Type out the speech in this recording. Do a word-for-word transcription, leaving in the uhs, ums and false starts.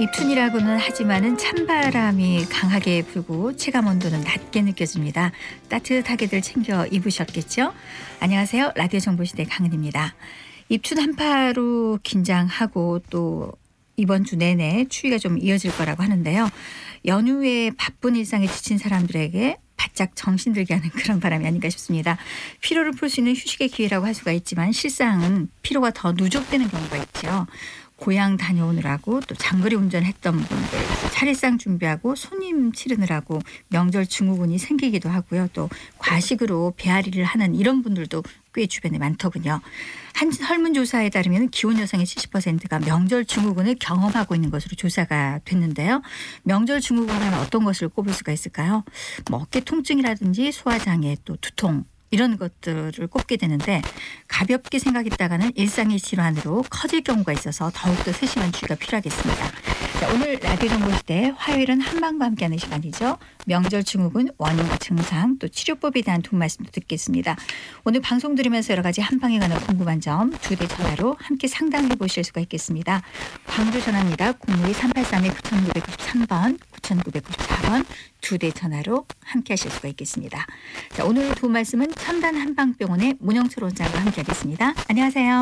입춘이라고는 하지만은 찬바람이 강하게 불고 체감 온도는 낮게 느껴집니다. 따뜻하게들 챙겨 입으셨겠죠? 안녕하세요. 라디오 정보시대 강은입니다. 입춘 한파로 긴장하고 또 이번 주 내내 추위가 좀 이어질 거라고 하는데요. 연휴에 바쁜 일상에 지친 사람들에게 바짝 정신 들게 하는 그런 바람이 아닌가 싶습니다. 피로를 풀 수 있는 휴식의 기회라고 할 수가 있지만 실상은 피로가 더 누적되는 경우가 있죠. 고향 다녀오느라고 또 장거리 운전했던 분들, 차례상 준비하고 손님 치르느라고 명절 증후군이 생기기도 하고요. 또 과식으로 배앓이를 하는 이런 분들도 꽤 주변에 많더군요. 한 설문조사에 따르면 기혼 여성의 칠십 퍼센트가 명절 증후군을 경험하고 있는 것으로 조사가 됐는데요. 명절 증후군 하면 어떤 것을 꼽을 수가 있을까요? 뭐 어깨 통증이라든지 소화장애 또 두통 이런 것들을 꼽게 되는데 가볍게 생각했다가는 일상의 질환으로 커질 경우가 있어서 더욱더 세심한 주의가 필요하겠습니다. 자, 오늘 라디오 정보시대 화요일은 한방과 함께하는 시간이죠. 명절 증후군 원인과 증상 또 치료법에 대한 도움 말씀도 듣겠습니다. 오늘 방송 들으면서 여러 가지 한방에 관한 궁금한 점 두 대 전화로 함께 상담해 보실 수가 있겠습니다. 광주 전화입니다. 공이 삼팔삼 구구구삼 번 구구구사 번 두 대 전화로 함께 하실 수가 있겠습니다. 자, 오늘 도움 말씀은 첨단 한방병원의 문영철 원장과 함께 하겠습니다. 안녕하세요.